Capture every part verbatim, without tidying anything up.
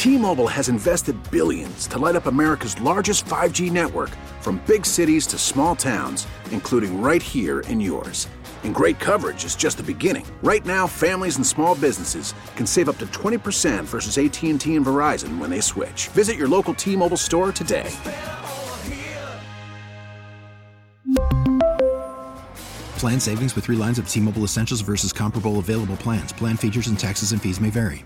T-Mobile has invested billions to light up America's largest five G network, from big cities to small towns, including right here in yours. And great coverage is just the beginning. Right now, families and small businesses can save up to twenty percent versus A T and T and Verizon when they switch. Visit your local T-Mobile store today. Plan savings with three lines of T-Mobile Essentials versus comparable available plans. Plan features and taxes and fees may vary.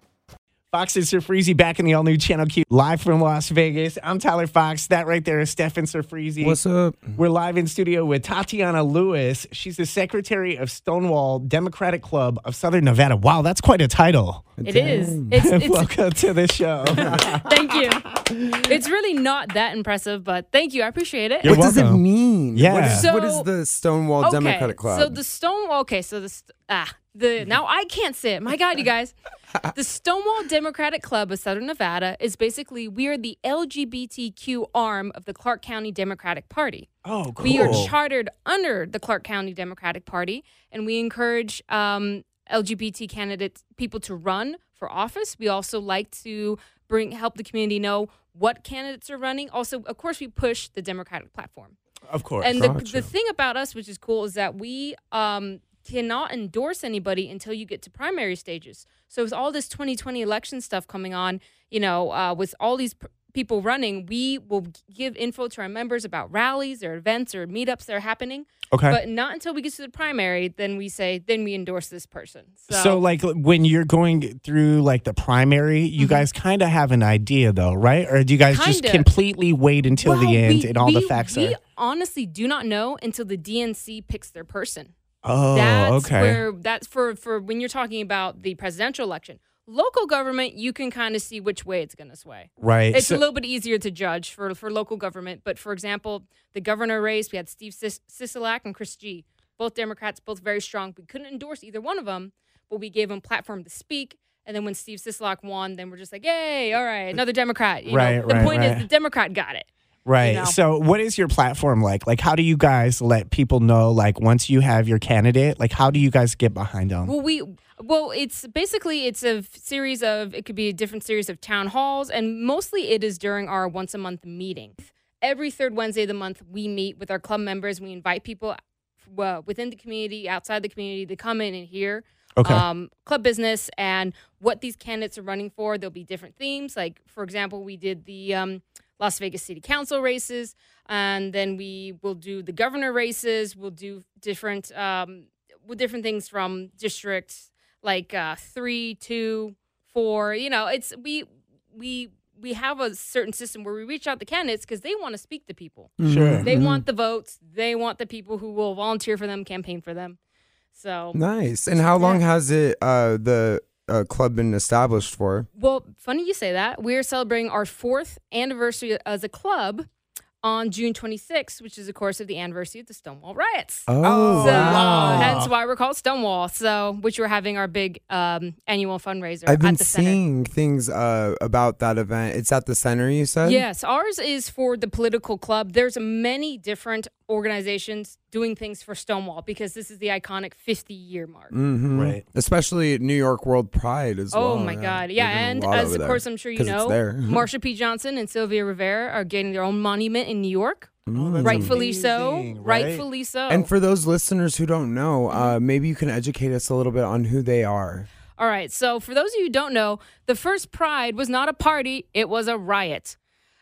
Fox and Sir Freezy back in the all-new Channel Q, live from Las Vegas. I'm Tyler Fox. That right there is Stefan Sir Freezy. What's up? We're live in studio with Tatiana Lewis. She's the secretary of Stonewall Democratic Club of Southern Nevada. Wow, that's quite a title. It is. It's, it's, Welcome to the show. Thank you. It's really not that impressive, but thank you. I appreciate it. You're what welcome. does it mean? Yeah. What is, So- what is the Stonewall Okay, Democratic Club? So the Stonewall, okay, so the, st- ah, the, now I can't say it. My God, you guys. The Stonewall Democratic Club of Southern Nevada is basically, we are the L G B T Q arm of the Clark County Democratic Party. Oh, cool. We are chartered under the Clark County Democratic Party, and we encourage um, L G B T candidates, people to run for office. We also like to bring help the community know what candidates are running. Also, of course, we push the Democratic platform. Of course. And the, Gotcha. the thing about us, which is cool, is that we um, cannot endorse anybody until you get to primary stages. So with all this twenty twenty election stuff coming on, you know, uh, with all these p- people running, we will give info to our members about rallies or events or meetups that are happening. Okay. But not until we get to the primary, then we say, then we endorse this person. So, So, like, when you're going through, like, the primary, you Mm-hmm. guys kind of have an idea, though, right? Or do you guys just Kinda. completely wait until Well, the end we- and all we, the facts we are? honestly do not know until the D N C picks their person. Oh, That's okay. where that's for for when you're talking about the presidential election. Local government, you can kind of see which way it's going to sway. Right. It's So- a little bit easier to judge for, for local government. But for example, the governor race, we had Steve Sis- Sisolak and Chris G. Both Democrats, both very strong. We couldn't endorse either one of them, but we gave them platform to speak. And then when Steve Sisolak won, then we're just like, yay, all right, another Democrat. You Right, know, the right, point right. is the Democrat got it. Right. you know? So what is your platform like? Like, how do you guys let people know, like, once you have your candidate, like, how do you guys get behind them? Well, we well, it's basically it's a f- series of it could be a different series of town halls, and mostly it is during our once a month meeting. Every third Wednesday of the month, we meet with our club members. We invite people uh, within the community, outside the community, to come in and hear Okay. um, club business and what these candidates are running for. There'll be different themes. Like, for example, we did the um, Las Vegas City Council races, and then we will do the governor races. We'll do different um, with different things from districts like uh, three, two, four. You know, it's we we we have a certain system where we reach out to candidates because they want to speak to people. Sure. They want the votes. They want the people who will volunteer for them, campaign for them. So, Nice. And how long has it uh, the uh, club been established for? well, funny you say that. We're celebrating our fourth anniversary as a club on June twenty-sixth, which is, of course, of the anniversary of the Stonewall riots. Oh, So, wow. hence why we're called Stonewall. So, which we're having our big um, annual fundraiser I've been at the center. seeing things uh, about that event. It's at the center, you said? Yes, ours is for the political club. There's many different organizations doing things for Stonewall because this is the iconic fifty-year mark. Mm-hmm. Right. Especially New York World Pride as well. Oh my God! Yeah, They're doing and a lot as over of there, course I'm sure you 'cause it's know, there. Marsha P. Johnson and Sylvia Rivera are getting their own monument in New York. Oh, that's Rightfully so. amazing, right? Rightfully so. And for those listeners who don't know, uh, maybe you can educate us a little bit on who they are. All right. So for those of you who don't know, the first Pride was not a party; it was a riot.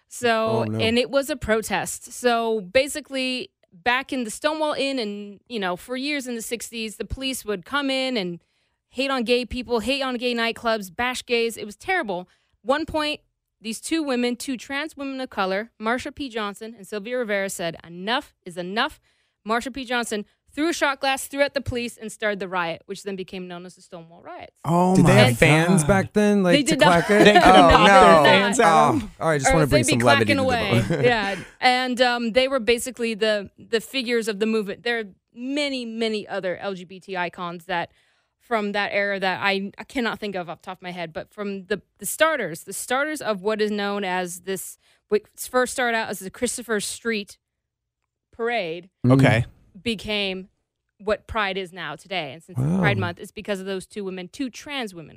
So Oh, no. and it was a protest. So basically, back in the Stonewall Inn, and you know, for years in the sixties, the police would come in and hate on gay people, hate on gay nightclubs, bash gays. It was terrible. One point, these two women, two trans women of color, Marsha P. Johnson and Sylvia Rivera, said, enough is enough. Marsha P. Johnson threw a shot glass, threw at the police, and started the riot, which then became known as the Stonewall Riots. Oh, Did my they have fans God. back then? Like They to did not. clack it? They couldn't oh, pop no. their fans out. Oh, all right, I just Or want to bring they'd be some levity clacking to away. the vote. Yeah, and um, they were basically the the figures of the movement. There are many, many other L G B T icons that from that era that I, I cannot think of off the top of my head, but from the the starters, the starters of what is known as this, what first started out as the Christopher Street Parade, Okay. became what Pride is now today. And since Wow. Pride Month is because of those two women, two trans women of color.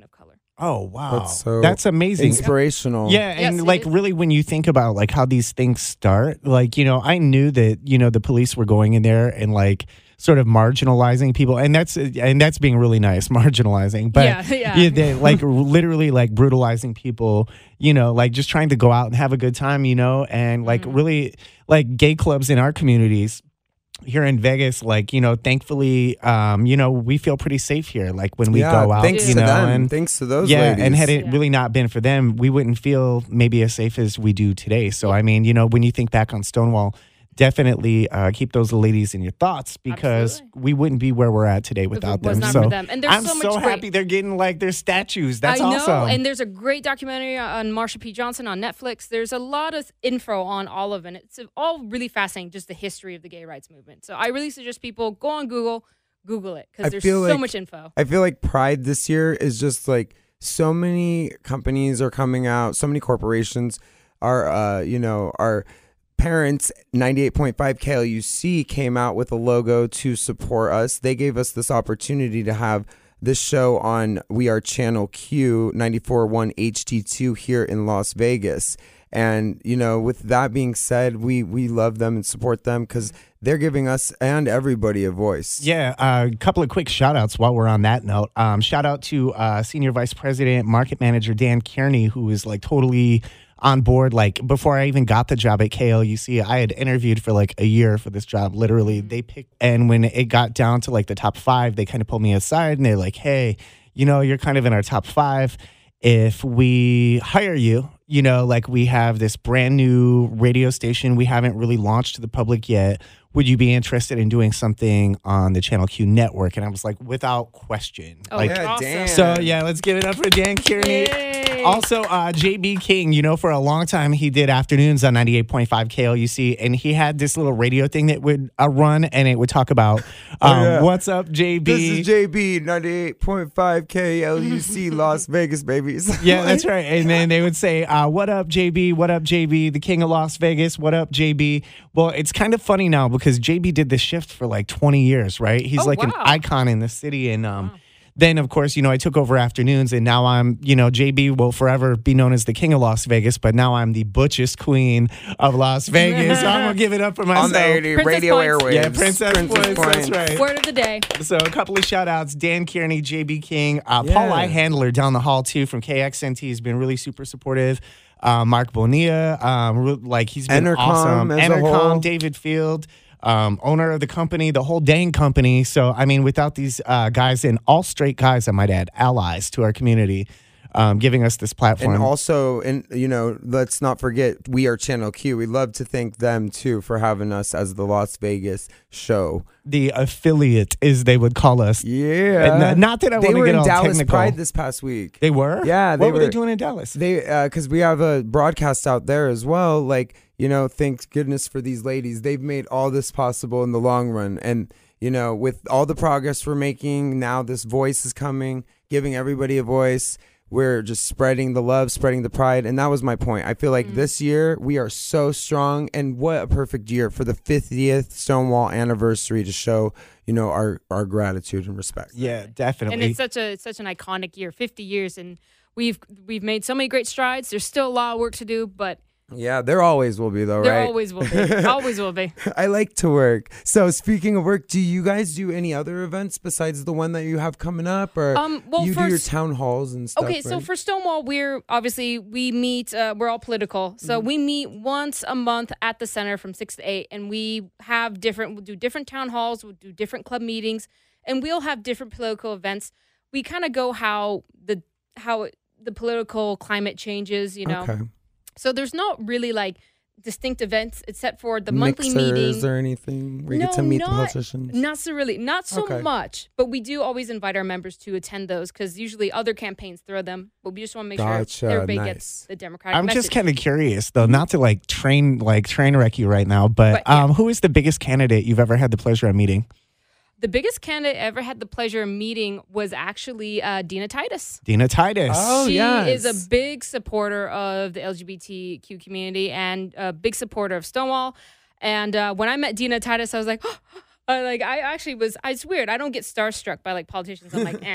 Oh, wow. That's so That's amazing. inspirational. Yeah, and Yes, it like is. really when you think about like how these things start, like, you know, I knew that, you know, the police were going in there and like sort of marginalizing people, and that's and that's being really nice, marginalizing. But Yeah, yeah. they like literally like brutalizing people, you know, like just trying to go out and have a good time, you know, and like Mm-hmm. really like gay clubs in our communities here in Vegas, like, you know, thankfully, um, you know, we feel pretty safe here. Like when we Yeah, go out, thanks you to know, them. and Thanks to those yeah, ladies. and had it Yeah. really not been for them, we wouldn't feel maybe as safe as we do today. So, I mean, you know, when you think back on Stonewall, definitely uh, keep those ladies in your thoughts because Absolutely. we wouldn't be where we're at today If without it was them. not so for them. And there's I'm so much so great- happy they're getting like their statues. That's I know, awesome. and there's a great documentary on Marsha P. Johnson on Netflix. There's a lot of info on all of it. It's all really fascinating, just the history of the gay rights movement. So I really suggest people go on Google, Google it, I because there's feel so like- much info. I feel like Pride this year is just like so many companies are coming out, so many corporations are, uh, you know, our parents, ninety-eight point five K L U C came out with a logo to support us. They gave us this opportunity to have this show on We Are Channel Q ninety-four point one H D two here in Las Vegas. And, you know, with that being said, we, we love them and support them because they're giving us and everybody a voice. Yeah, a couple of quick shout outs while we're on that note. Um, shout out to uh, Senior Vice President, Market Manager Dan Kearney, who is like totally on board. Like before I even got the job at K L U C, I had interviewed for like a year for this job. Literally, they picked, and when it got down to like the top five, they kind of pulled me aside and they're like, hey, you know, you're kind of in our top five. If we hire you, you know, like we have this brand new radio station we haven't really launched to the public yet. Would you be interested in doing something on the Channel Q network? And I was like, without question. Oh, like, yeah, awesome. Dan. so yeah, let's give it up for Dan Kearney. Yay. Also, uh, J B King, you know, for a long time, he did afternoons on ninety-eight point five K L U C, and he had this little radio thing that would uh, run, and it would talk about, um, yeah. what's up, J B? This is J B, ninety-eight point five K L U C Las Vegas, babies. Yeah, that's right. And then they would say, uh, what up, J B? What up, J B? The king of Las Vegas. What up, J B? Well, it's kind of funny now because J B did this shift for like twenty years, right? He's Oh, like an wow. icon in the city. And um, then, of course, you know, I took over afternoons and now I'm, you know, J B will forever be known as the king of Las Vegas, but now I'm the butchest queen of Las Vegas. So I'm going to give it up for myself. On the eighty Princess radio points. airwaves. Yeah, Princess, Points, that's right. Word of the day. So a couple of shout outs, Dan Kearney, J B King, uh, Yeah. Paul I. Handler down the hall too from K X N T has been really super supportive. Uh, Mark Bonilla, um, re- like he's been Entercom awesome. as a whole. Entercom, David Field, um, owner of the company, the whole dang company. So I mean, without these uh, guys and all straight guys, I might add, allies to our community, um, giving us this platform. And also, and you know, let's not forget, We Are Channel Q. We love to thank them too for having us as the Las Vegas show. the affiliate, as they would call us. Yeah, And, uh, not that I they want to were get in all Dallas technical. Pride this past week. They were? Yeah, they what were, they were- doing in Dallas? They, uh, because we have a broadcast out there as well. Like, you know, thank goodness for these ladies. They've made all this possible in the long run. And, you know, with all the progress we're making, now this voice is coming, giving everybody a voice. We're just spreading the love, spreading the pride. And that was my point. I feel like this year we are so strong. And what a perfect year for the fiftieth Stonewall anniversary to show, you know, our, our gratitude and respect. Yeah, definitely. And it's such a it's such an iconic year, fifty years, and we've we've made so many great strides. There's still a lot of work to do, but Yeah, there always will be, though, there right? always will be. Always will be. I like to work. So speaking of work, do you guys do any other events besides the one that you have coming up, or Um, well, you do for your s- town halls and stuff? Okay, so right? for Stonewall, we're obviously we meet. Uh, we're all political, so Mm-hmm. we meet once a month at the center from six to eight, and we have different. We'll do different town halls. We'll do different club meetings, and we'll have different political events. We kind of go how the how it, the political climate changes, you know. okay. So there's not really like distinct events except for the monthly Mixers meeting. or anything where you No, get to meet the not- politicians? Not so really, not so Okay. much, but we do always invite our members to attend those because usually other campaigns throw them, but we just want to make Gotcha, sure everybody nice. gets the Democratic I'm message. just kind of curious though, not to like train like train wreck you right now, but, But, yeah. um, who is the biggest candidate you've ever had the pleasure of meeting? The biggest candidate I ever had the pleasure of meeting was actually uh, Dina Titus. Dina Titus. Oh, she yes. is a big supporter of the L G B T Q community and a big supporter of Stonewall. And uh, when I met Dina Titus, I was like, uh, like I actually was. It's weird. I don't get starstruck by like politicians. I'm like, eh.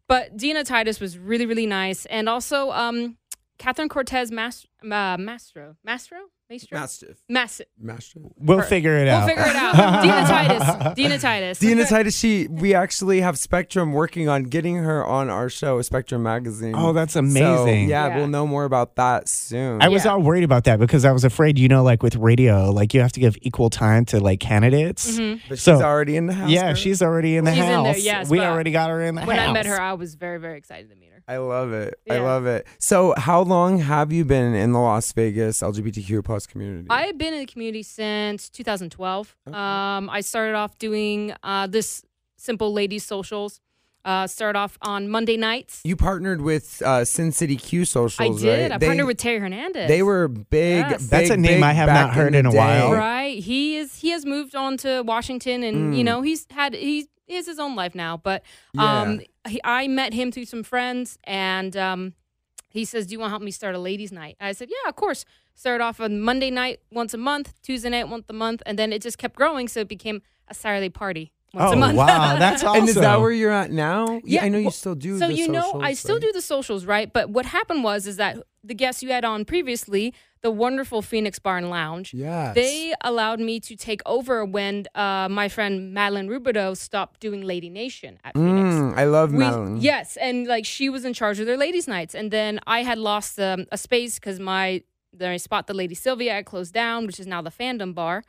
But Dina Titus was really, really nice. And also um, Catherine Cortez Mas- uh, Mastro. Mastro? Maestro? Mastiff. Massive. Mastiff. We'll Her- figure it We'll out. figure it out. Dina Titus. Dina Titus. Dina Titus, she, we actually have Spectrum working on getting her on our show, Spectrum Magazine. Oh, that's So, amazing. yeah, Yeah. we'll know more about that soon. I was Yeah. all worried about that because I was afraid, you know, like with radio, like you have to give equal time to like candidates. Mhm. but she's so- already in the house. Yeah, girl. she's already in the She's in house. there, yes, we but already got her in the When house. I met her, I was very, very excited to meet her. I love it. I Yeah. love it. So, how long have you been in the Las Vegas L G B T Q plus community? I've been in the community since two thousand twelve. Um, I started off doing uh, this simple ladies socials. Uh, started off on Monday nights. you partnered with uh, Sin City Q Socials, I did. right? I They- partnered with Terry Hernandez. They were big. Yes. That's big, a name big I have back not heard the in a day. while. right. He is. He has moved on to Washington, and you Mm. know he's had he has his own life now. But Yeah. um, he, I met him through some friends, and um, he says, "Do you want to help me start a ladies' night?" I said, "Yeah, of course." Started off on Monday night once a month, Tuesday night once a month, and then it just kept growing, so it became a Saturday party once Oh, a month. wow. That's awesome. And is that where you're at now? Yeah, I know you well, still do. So the you know, socials, I still right? do the socials, right? But what happened was is that the guests you had on previously, the wonderful Phoenix Bar and Lounge, Yes. they allowed me to take over when uh, my friend Madeline Rubidoux stopped doing Lady Nation at Phoenix. Mm, I love We- Madeline. yes, and like she was in charge of their ladies' nights, and then I had lost um, a space because my the spot, the Lady Sylvia, had closed down, which is now the Fandom Bar.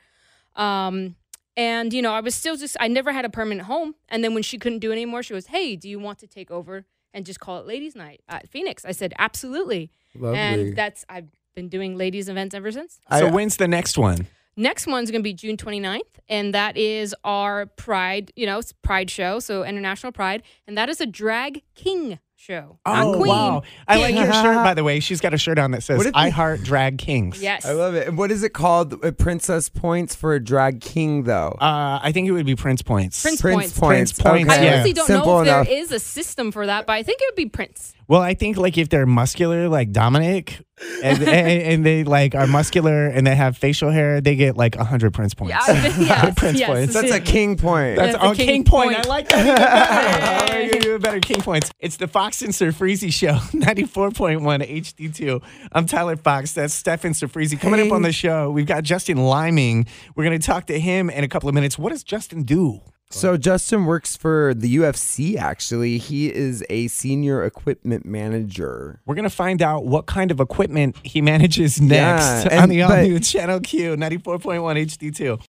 Um, and you know, I was still just I never had a permanent home, and then when she couldn't do it anymore, she goes, "Hey, do you want to take over and just call it Ladies' Night at Phoenix?" I said, "Absolutely," Lovely. and that's I've been doing ladies events ever since. So I- when's the next one? Next one's going to be June twenty-ninth, and that is our Pride, you know, it's Pride show, so International Pride, and that is a drag king show. not Oh, queen. wow. I like King. your shirt, by the way. She's got a shirt on that says, What if I we- Heart Drag Kings. Yes. I love it. And what is it called? Uh, Princess points for a drag king, though. Uh, I think it would be Prince Points. Prince Prince points. points. Prince points, I Okay. yeah. honestly don't Simple know if enough. there is a system for that, but I think it would be Prince. Well, I think like if they're muscular, like Dominic, and, and, and they like are muscular and they have facial hair, they get like one hundred Prince points. Yeah, I think- yes, Prince yes. points. That's a king point. That's That's a oh, king, king point. point. I like that even better. I like it even better. King points. It's the Fox and Sir Freezy show, ninety-four point one H D two. I'm Tyler Fox. That's Stefan Sir Freezy. Coming Hey. up on the show, we've got Justin Liming. We're going to talk to him in a couple of minutes. What does Justin do? So Justin works for the U F C, actually. He is a senior equipment manager. We're going to find out what kind of equipment he manages next Yeah, on the and- but- all-new Channel Q, ninety-four point one H D two.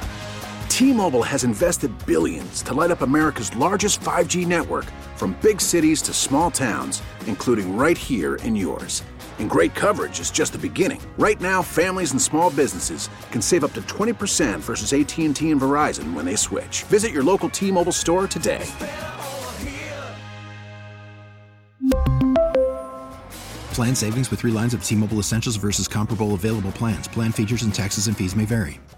T-Mobile has invested billions to light up America's largest five G network, from big cities to small towns, including right here in yours. And great coverage is just the beginning. Right now, families and small businesses can save up to twenty percent versus A T and T and Verizon when they switch. Visit your local T-Mobile store today. Plan savings with three lines of T-Mobile Essentials versus comparable available plans. Plan features and taxes and fees may vary.